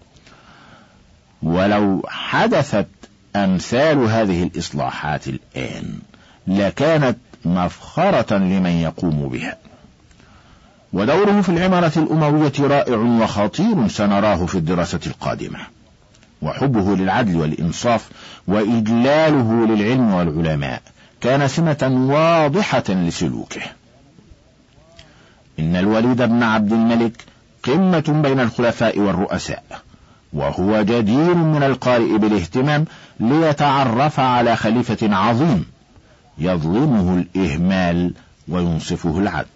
ولو حدثت أمثال هذه الإصلاحات الآن لكانت مفخرة لمن يقوم بها. ودوره في العمارة الأموية رائع وخطير سنراه في الدراسة القادمة، وحبه للعدل والإنصاف وإجلاله للعلم والعلماء كان سمة واضحة لسلوكه. إن الوليد بن عبد الملك قمة بين الخلفاء والرؤساء، وهو جدير من القارئ بالاهتمام ليتعرف على خليفة عظيم يظلمه الإهمال وينصفه العدل.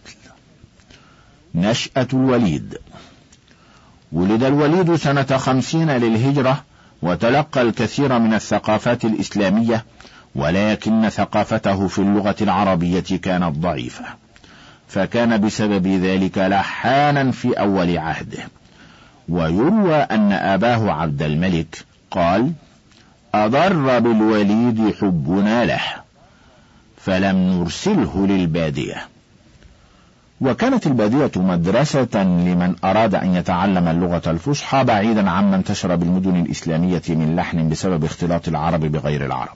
نشأة الوليد. ولد الوليد سنة خمسين للهجرة، وتلقى الكثير من الثقافات الإسلامية، ولكن ثقافته في اللغة العربية كانت ضعيفة، فكان بسبب ذلك لحانا في أول عهده. ويروى أن أباه عبد الملك قال: أضر بالوليد حبنا له فلم نرسله للبادية. وكانت البادية مدرسة لمن أراد أن يتعلم اللغة الفصحى، بعيدا عما انتشر بالمدن الإسلامية من لحن بسبب اختلاط العرب بغير العرب.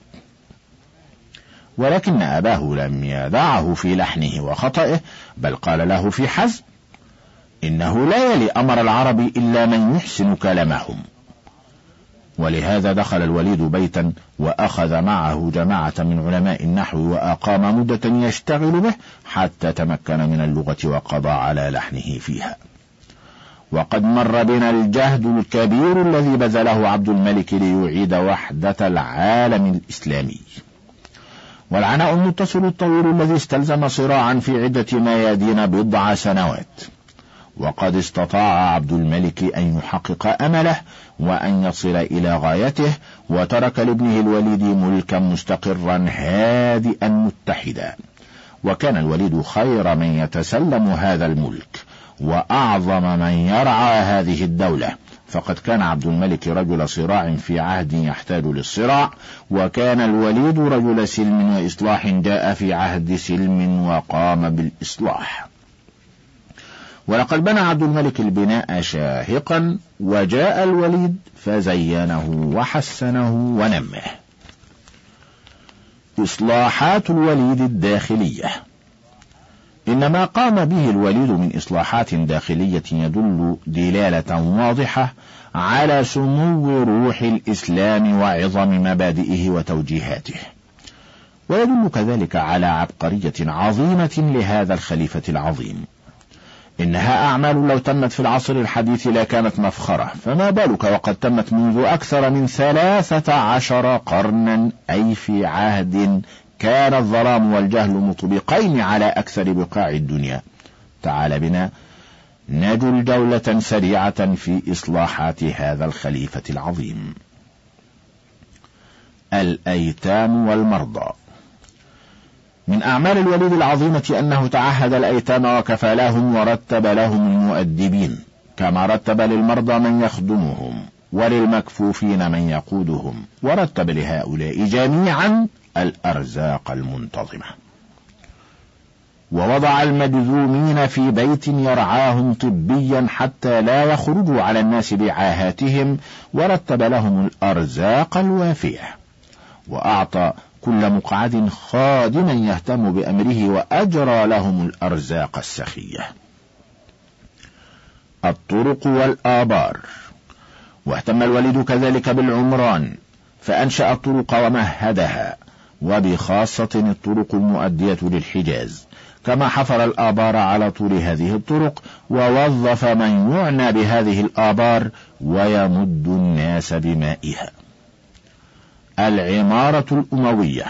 ولكن أباه لم يدعه في لحنه وخطئه، بل قال له في حزم: إنه لا يلي أمر العرب إلا من يحسن كلامهم. ولهذا دخل الوليد بيتا وأخذ معه جماعة من علماء النحو، وأقام مدة يشتغل به حتى تمكن من اللغة وقضى على لحنه فيها. وقد مر بنا الجهد الكبير الذي بذله عبد الملك ليعيد وحدة العالم الإسلامي، والعناء المتصل الطويل الذي استلزم صراعا في عدة ميادين بضع سنوات. وقد استطاع عبد الملك أن يحقق أمله وأن يصل إلى غايته، وترك لابنه الوليد ملكا مستقرا هادئا متحدا. وكان الوليد خير من يتسلم هذا الملك وأعظم من يرعى هذه الدولة، فقد كان عبد الملك رجل صراع في عهد يحتاج للصراع، وكان الوليد رجل سلم وإصلاح جاء في عهد سلم وقام بالإصلاح. ولقد بنى عبد الملك البناء شاهقا، وجاء الوليد فزينه وحسنه ونمه. إصلاحات الوليد الداخلية. إنما قام به الوليد من إصلاحات داخلية يدل دلالة واضحة على سمو روح الإسلام وعظم مبادئه وتوجيهاته، ويدل كذلك على عبقرية عظيمة لهذا الخليفة العظيم. إنها أعمال لو تمت في العصر الحديث لا كانت مفخرة، فما بالك وقد تمت منذ أكثر من ثلاثة عشر قرنا، أي في عهد كان الظلام والجهل مطبقين على أكثر بقاع الدنيا. تعال بنا نجل جولة سريعة في إصلاحات هذا الخليفة العظيم. الأيتام والمرضى. من أعمال الوليد العظيمة أنه تعهد الأيتام وكفالاهم ورتب لهم المؤدبين، كما رتب للمرضى من يخدمهم وللمكفوفين من يقودهم، ورتب لهؤلاء جميعا الأرزاق المنتظمة. ووضع المجذومين في بيت يرعاهم طبيا حتى لا يخرجوا على الناس بعاهاتهم، ورتب لهم الأرزاق الوافية، وأعطى كل مقعد خادما يهتم بأمره، وأجرى لهم الأرزاق السخية. الطرق والآبار. واهتم الوليد كذلك بالعمران، فأنشأ الطرق ومهدها، وبخاصة الطرق المؤدية للحجاز، كما حفر الآبار على طول هذه الطرق، ووظف من يعنى بهذه الآبار ويمد الناس بمائها. العمارة الأموية.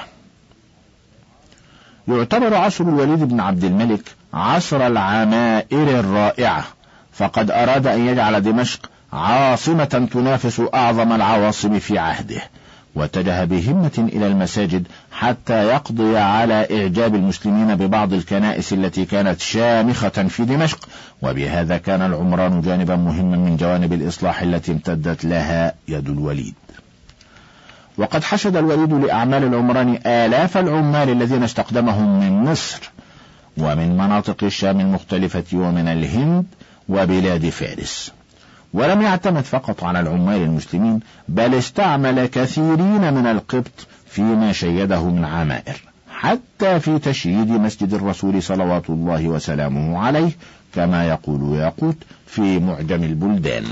يعتبر عصر الوليد بن عبد الملك عصر العمائر الرائعة، فقد أراد أن يجعل دمشق عاصمة تنافس أعظم العواصم في عهده، واتجه بهمة إلى المساجد حتى يقضي على إعجاب المسلمين ببعض الكنائس التي كانت شامخة في دمشق، وبهذا كان العمران جانبا مهما من جوانب الإصلاح التي امتدت لها يد الوليد. وقد حشد الوليد لأعمال العمران آلاف العمال الذين استخدمهم من مصر ومن مناطق الشام المختلفة ومن الهند وبلاد فارس. ولم يعتمد فقط على العمال المسلمين، بل استعمل كثيرين من القبط فيما شيده من عمائر، حتى في تشييد مسجد الرسول صلوات الله وسلامه عليه، كما يقول ياقوت في معجم البلدان.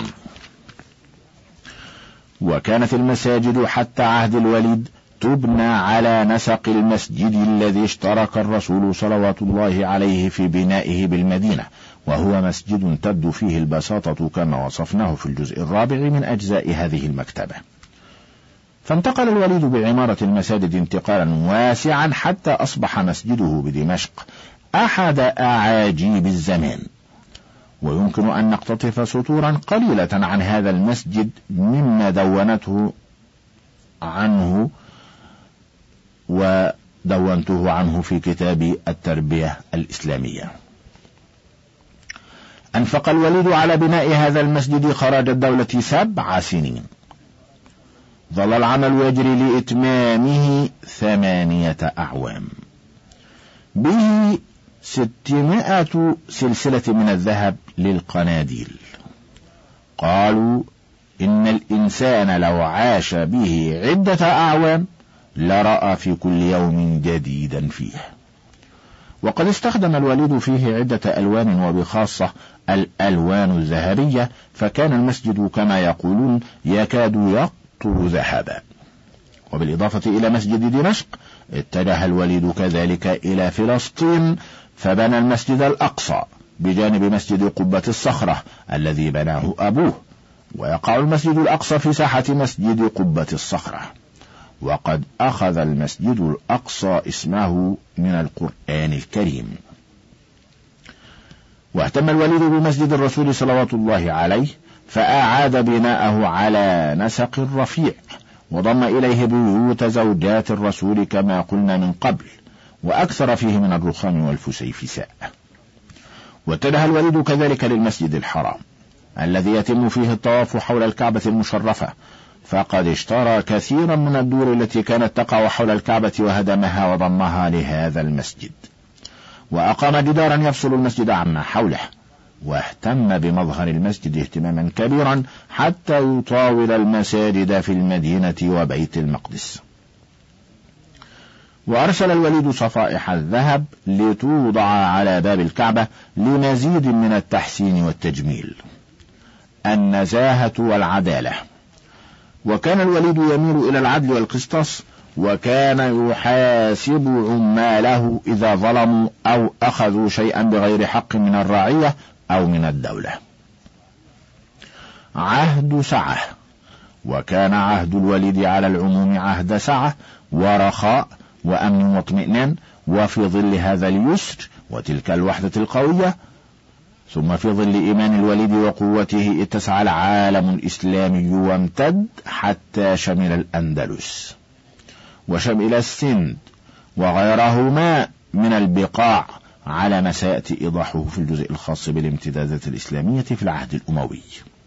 وكانت المساجد حتى عهد الوليد تبنى على نسق المسجد الذي اشترك الرسول صلوات الله عليه في بنائه بالمدينة، وهو مسجد تبدو فيه البساطة كما وصفناه في الجزء الرابع من أجزاء هذه المكتبة. فانتقل الوليد بعمارة المساجد انتقالا واسعا حتى أصبح مسجده بدمشق أحد أعاجيب الزمان. ويمكن أن نقتطف سطورا قليلة عن هذا المسجد مما دونته عنه ودونته عنه في كتاب التربية الإسلامية. أنفق الوليد على بناء هذا المسجد خراج الدولة سبع سنين. ظل العمل يجري لإتمامه ثمانية أعوام. به ستمائة سلسلة من الذهب للقناديل. قالوا إن الإنسان لو عاش به عدة أعوام لرأى في كل يوم جديدا فيه. وقد استخدم الوليد فيه عدة ألوان وبخاصة الألوان الذهبية، فكان المسجد كما يقولون يكاد يقطر ذهبا. وبالإضافة إلى مسجد دمشق اتجه الوليد كذلك إلى فلسطين فبنى المسجد الأقصى بجانب مسجد قبة الصخرة الذي بناه أبوه، ويقع المسجد الأقصى في ساحة مسجد قبة الصخرة. وقد أخذ المسجد الأقصى اسمه من القرآن الكريم. واهتم الوليد بمسجد الرسول صلوات الله عليه فأعاد بناءه على نسق رفيع، وضم إليه بيوت زوجات الرسول كما قلنا من قبل، وأكثر فيه من الرخام والفسيفساء. واتجه الوليد كذلك للمسجد الحرام الذي يتم فيه الطواف حول الكعبة المشرفة، فقد اشترى كثيرا من الدور التي كانت تقع حول الكعبة وهدمها وضمها لهذا المسجد، وأقام جدارا يفصل المسجد عما حوله، واهتم بمظهر المسجد اهتماما كبيرا حتى يطاول المساجد في المدينة وبيت المقدس. وأرسل الوليد صفائح الذهب لتوضع على باب الكعبة لمزيد من التحسين والتجميل. النزاهة والعدالة. وكان الوليد يميل إلى العدل والقسطاس، وكان يحاسب عماله إذا ظلموا أو أخذوا شيئا بغير حق من الرعية أو من الدولة. عهد سعة. وكان عهد الوليد على العموم عهد سعة ورخاء وأمن واطمئنان، وفي ظل هذا اليسر وتلك الوحدة القوية، ثم في ظل إيمان الوليد وقوته اتسع العالم الإسلامي وامتد حتى شمل الأندلس وشمل السند وغيرهما من البقاع، على ما سيأتي إيضاحه في الجزء الخاص بالامتدادات الإسلامية في العهد الأموي.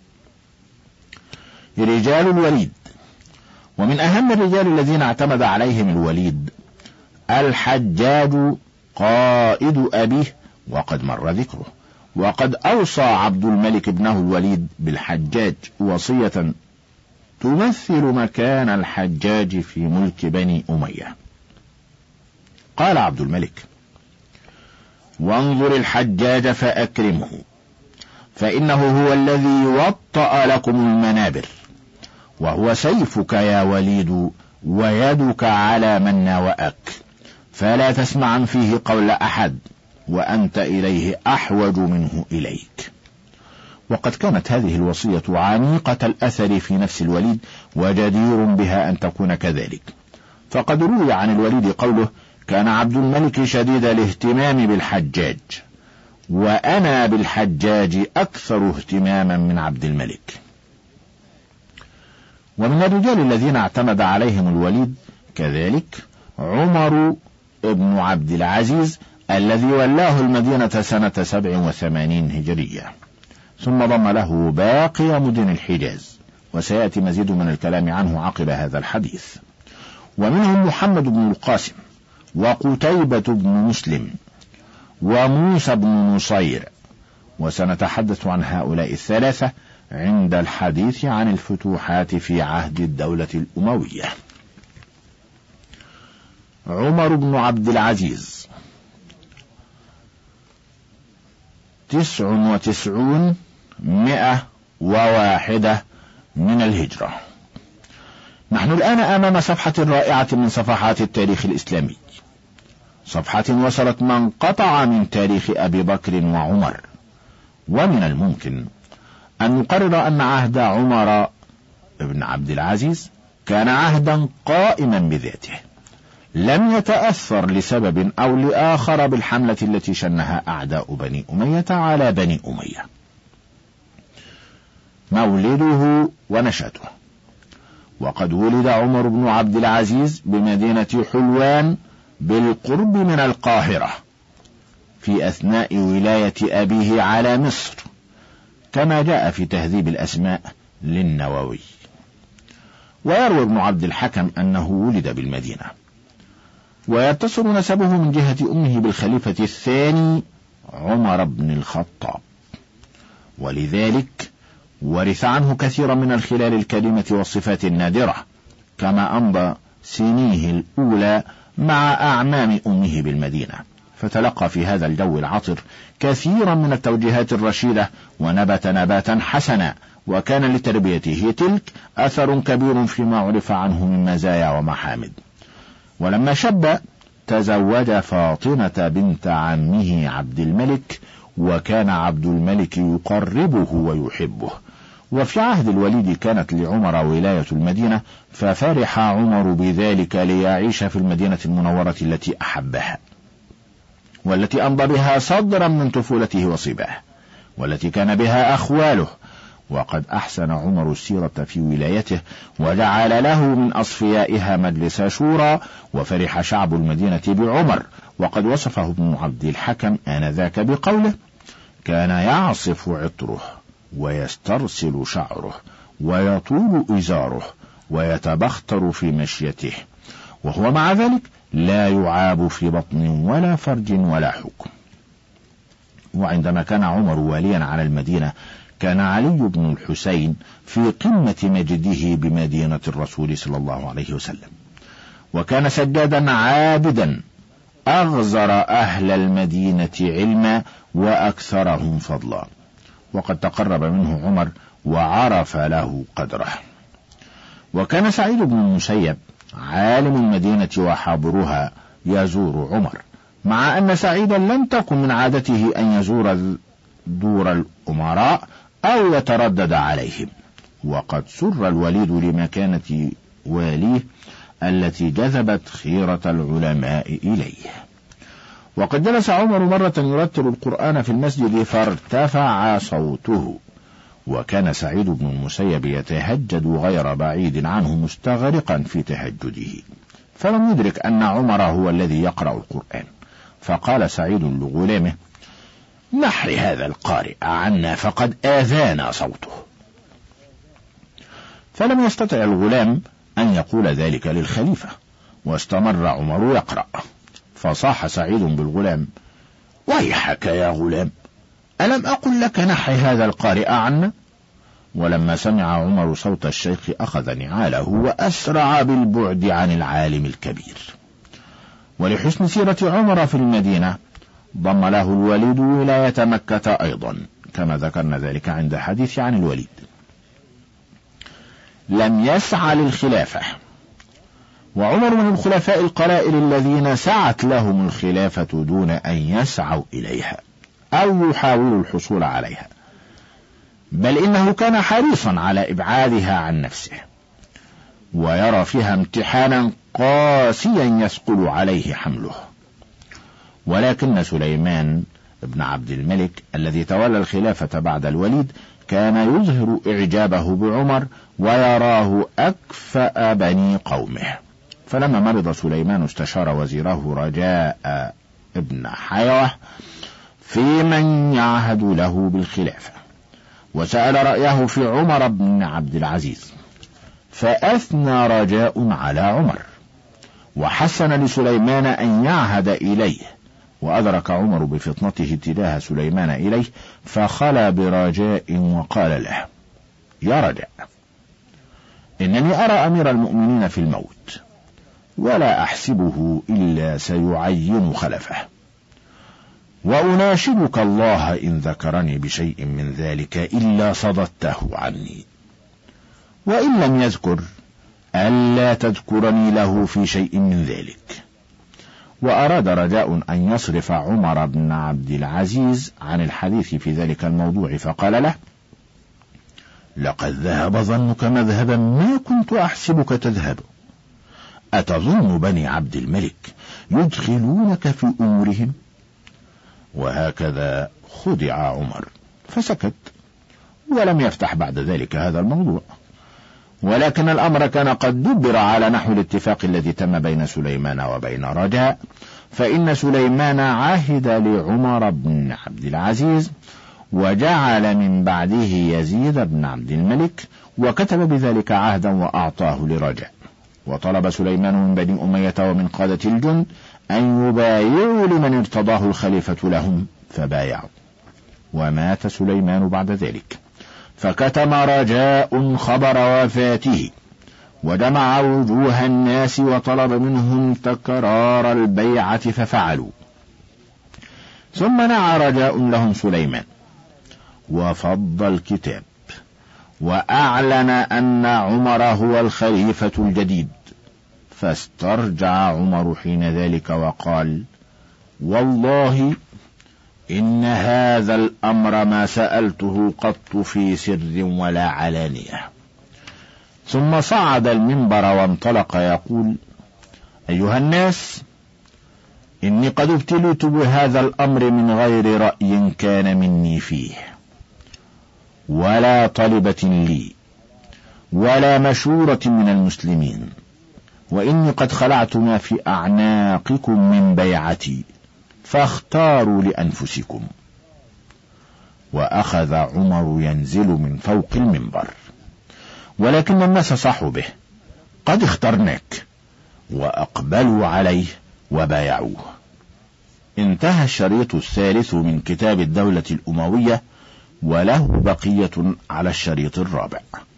رجال الوليد. ومن أهم الرجال الذين اعتمد عليهم الوليد الحجاج قائد أبيه، وقد مر ذكره. وقد أوصى عبد الملك ابنه الوليد بالحجاج وصية تمثل مكان الحجاج في ملك بني أمية. قال عبد الملك: وانظر الحجاج فأكرمه، فإنه هو الذي وطأ لكم المنابر، وهو سيفك يا وليد ويدك على من ناوأك، فلا تسمعا فيه قول أحد، وأنت إليه أحوج منه إليك. وقد كانت هذه الوصية عميقة الأثر في نفس الوليد، وجدير بها أن تكون كذلك. فقد روي عن الوليد قوله: كان عبد الملك شديد الاهتمام بالحجاج، وأنا بالحجاج أكثر اهتماما من عبد الملك. ومن الرجال الذين اعتمد عليهم الوليد كذلك عمر ابن عبد العزيز الذي ولاه المدينة سنة سبع وثمانين هجرية، ثم ضم له باقي مدن الحجاز، وسيأتي مزيد من الكلام عنه عقب هذا الحديث. ومنهم محمد بن القاسم، وقتيبة بن مسلم، وموسى بن نصير، وسنتحدث عن هؤلاء الثلاثة عند الحديث عن الفتوحات في عهد الدولة الأموية. عمر بن عبد العزيز تسع وتسعون مئة وواحدة من الهجرة. نحن الآن أمام صفحة رائعة من صفحات التاريخ الإسلامي، صفحة وصلت من قطع من تاريخ أبي بكر وعمر، ومن الممكن أن نقرر أن عهد عمر بن عبد العزيز كان عهدا قائما بذاته، لم يتأثر لسبب أو لآخر بالحملة التي شنها أعداء بني أمية على بني أمية. مولده ونشأته. وقد ولد عمر بن عبد العزيز بمدينة حلوان بالقرب من القاهرة في أثناء ولاية أبيه على مصر، كما جاء في تهذيب الأسماء للنووي. ويروي ابن عبد الحكم أنه ولد بالمدينة، ويتصل نسبه من جهة أمه بالخليفة الثاني عمر بن الخطاب، ولذلك ورث عنه كثيرا من الخلال الكريمة والصفات النادرة، كما أمضى سنيه الأولى مع أعمام أمه بالمدينة، فتلقى في هذا الجو العطر كثيرا من التوجيهات الرشيدة ونبت نباتا حسنا، وكان لتربيته تلك أثر كبير فيما عرف عنه من مزايا ومحامد. ولما شب تزوج فاطمة بنت عمه عبد الملك، وكان عبد الملك يقربه ويحبه. وفي عهد الوليد كانت لعمر ولاية المدينة، ففرح عمر بذلك ليعيش في المدينة المنورة التي أحبها، والتي أمضى بها صدرا من طفولته وصباه، والتي كان بها أخواله. وقد أحسن عمر السيرة في ولايته، وجعل له من أصفيائها مجلس شورى، وفرح شعب المدينة بعمر. وقد وصفه ابن عبد الحكم آنذاك بقوله: كان يعصف عطره ويسترسل شعره ويطول إزاره ويتبختر في مشيته، وهو مع ذلك لا يعاب في بطن ولا فرج ولا حكم. وعندما كان عمر واليا على المدينة، كان علي بن الحسين في قمة مجده بمدينة الرسول صلى الله عليه وسلم، وكان سجادا عابدا أغزر أهل المدينة علما وأكثرهم فضلا، وقد تقرب منه عمر وعرف له قدره. وكان سعيد بن المسيب عالم المدينة وحابرها يزور عمر، مع أن سعيدا لم تكن من عادته أن يزور دور الأمراء أو يتردد عليهم. وقد سر الوليد لمكانة واليه التي جذبت خيرة العلماء إليه. وقد جلس عمر مرة يرتل القرآن في المسجد فارتفع صوته، وكان سعيد بن المسيب يتهجد غير بعيد عنه مستغرقا في تهجده، فلم يدرك أن عمر هو الذي يقرأ القرآن، فقال سعيد لغلامه: نحر هذا القارئ عنا فقد آذانا صوته. فلم يستطع الغلام أن يقول ذلك للخليفة، واستمر عمر يقرأ، فصاح سعيد بالغلام: ويحك يا غلام، ألم أقل لك نحي هذا القارئ عنا؟ ولما سمع عمر صوت الشيخ أخذ نعاله وأسرع بالبعد عن العالم الكبير. ولحسن سيرة عمر في المدينة ضم له الوليد ولاية مكة أيضا، كما ذكرنا ذلك عند حديث عن الوليد. لم يسعى للخلافة، وعمر من الخلفاء القلائل الذين سعت لهم الخلافة دون أن يسعوا إليها أو يحاولوا الحصول عليها، بل إنه كان حريصا على إبعادها عن نفسه، ويرى فيها امتحانا قاسيا يثقل عليه حمله. ولكن سليمان بن عبد الملك الذي تولى الخلافة بعد الوليد كان يظهر إعجابه بعمر ويراه أكفأ بني قومه. فلما مرض سليمان استشار وزيره رجاء ابن حيوة في من يعهد له بالخلافة، وسأل رأيه في عمر بن عبد العزيز، فأثنى رجاء على عمر، وحسن لسليمان أن يعهد إليه. وأدرك عمر بفطنته تجاه سليمان إليه، فخلى برجاء وقال له: يا رجاء، إنني أرى أمير المؤمنين في الموت، ولا أحسبه إلا سيعين خلفه، وأناشدك الله إن ذكرني بشيء من ذلك إلا صددته عني، وإن لم يذكر ألا تذكرني له في شيء من ذلك، وأراد رجاء أن يصرف عمر بن عبد العزيز عن الحديث في ذلك الموضوع، فقال له: لقد ذهب ظنك مذهبا ما كنت أحسبك تذهب. أتظن بني عبد الملك يدخلونك في أمورهم؟ وهكذا خدع عمر فسكت، ولم يفتح بعد ذلك هذا الموضوع. ولكن الأمر كان قد دبر على نحو الاتفاق الذي تم بين سليمان وبين رجاء، فإن سليمان عاهد لعمر بن عبد العزيز، وجعل من بعده يزيد بن عبد الملك، وكتب بذلك عهدا وأعطاه لرجاء. وطلب سليمان من بني أمية ومن قادة الجند أن يبايعوا لمن ارتضاه الخليفة لهم، فبايعوا. ومات سليمان بعد ذلك، فكتم رجاء خبر وفاته، وجمع وجوه الناس وطلب منهم تكرار البيعة ففعلوا. ثم نعى رجاء لهم سليمان وفض الكتاب، وأعلن أن عمر هو الخليفة الجديد، فاسترجع عمر حين ذلك وقال: والله إن هذا الأمر ما سألته قط في سر ولا علانية. ثم صعد المنبر وانطلق يقول: أيها الناس، إني قد ابتليت بهذا الأمر من غير رأي كان مني فيه، ولا طلبة لي، ولا مشورة من المسلمين، وإني قد خلعت ما في أعناقكم من بيعتي، فاختاروا لأنفسكم. وأخذ عمر ينزل من فوق المنبر، ولكن الناس صحوا به: قد اخترناك، وأقبلوا عليه وبايعوه. انتهى الشريط الثالث من كتاب الدولة الأموية، وله بقية على الشريط الرابع.